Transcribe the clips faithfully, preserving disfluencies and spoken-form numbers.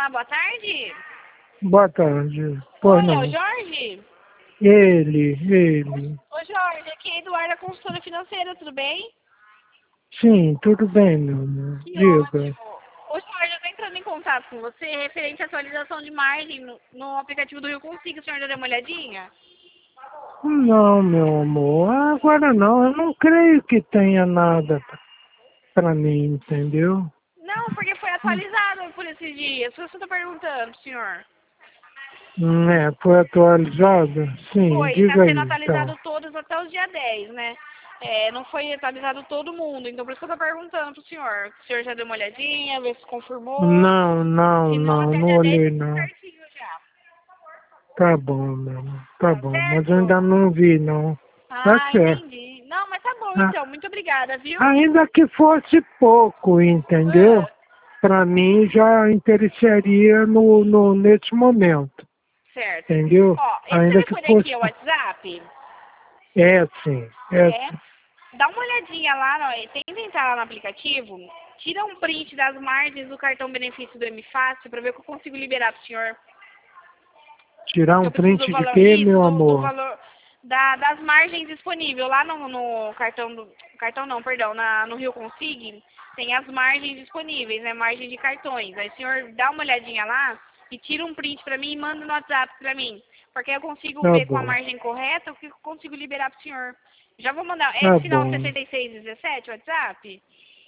Olá, boa tarde. Boa tarde. Pois Oi, é não. o Jorge? Ele, ele. Ô Jorge, aqui é Eduarda, consultora financeira, tudo bem? Sim, tudo bem, meu amor. Que Diga. ótimo. Ô Jorge, eu tô entrando em contato com você referente à atualização de margem no, no aplicativo do Rio Consigo. O senhor já deu uma olhadinha? Não, meu amor. Agora não. Eu não creio que tenha nada pra mim, entendeu? Não, porque foi atualizado por esses dias. Por isso que eu tô perguntando, senhor. Hum, É, foi atualizado? Sim, Foi, está diga sendo aí, então. atualizado todos até os dia dez, né? É, não foi atualizado todo mundo, então por isso que eu tô perguntando pro senhor. O senhor já deu uma olhadinha, vê se confirmou. Não, não, Se não, não, até não dia dez olhei, tá tudo não. certinho já. Tá bom, meu amor. Tá Tá bom, mas eu certo? ainda não vi, não. Tá Ah, certo. entendi. Não, mas tá bom Ah, então. Muito obrigada, viu? ainda que fosse pouco, entendeu? Ah, Para mim já interessaria no, no, nesse momento, certo. entendeu? Ó, esse Ainda que telefone fosse. aqui é o WhatsApp? É sim, é É. sim. Dá uma olhadinha lá, no, tenta entrar lá no aplicativo, tira um print das margens do cartão benefício do M Fácil pra ver o que eu consigo liberar pro senhor. Tirar Que um eu preciso do print de valor, quê, isso, meu do, do amor? valor da, das margens disponíveis. Lá no, no cartão do. Cartão não, perdão, na, no Rio Consigo tem as margens disponíveis, né? Margem de cartões. Aí o senhor dá uma olhadinha lá e tira um print pra mim e manda no WhatsApp pra mim. Porque aí eu consigo Tá ver com a bom, margem correta o que eu consigo liberar pro senhor. Já vou mandar. É tá esse final bom. sessenta e seis dezessete, o WhatsApp?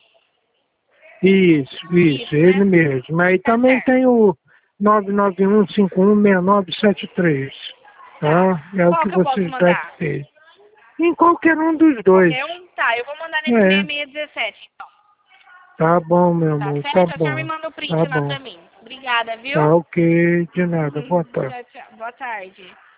Isso, isso, Isso, ele né? mesmo. Aí Tá também certo. tem o nove nove um cinco um seis nove sete três. Tá. Tá? É o Qual que que eu posso vocês devem mandar? ter. Em qualquer um dos dois. Qualquer um? Tá, eu vou mandar nesse É, seis seis dezessete, então. tá bom, meu Tá amor, tá certo? O senhor me bom. manda o Tá print lá bom. pra mim. Obrigada, viu? Tá ok, de nada. Boa tarde. Tchau, tchau. Boa tarde.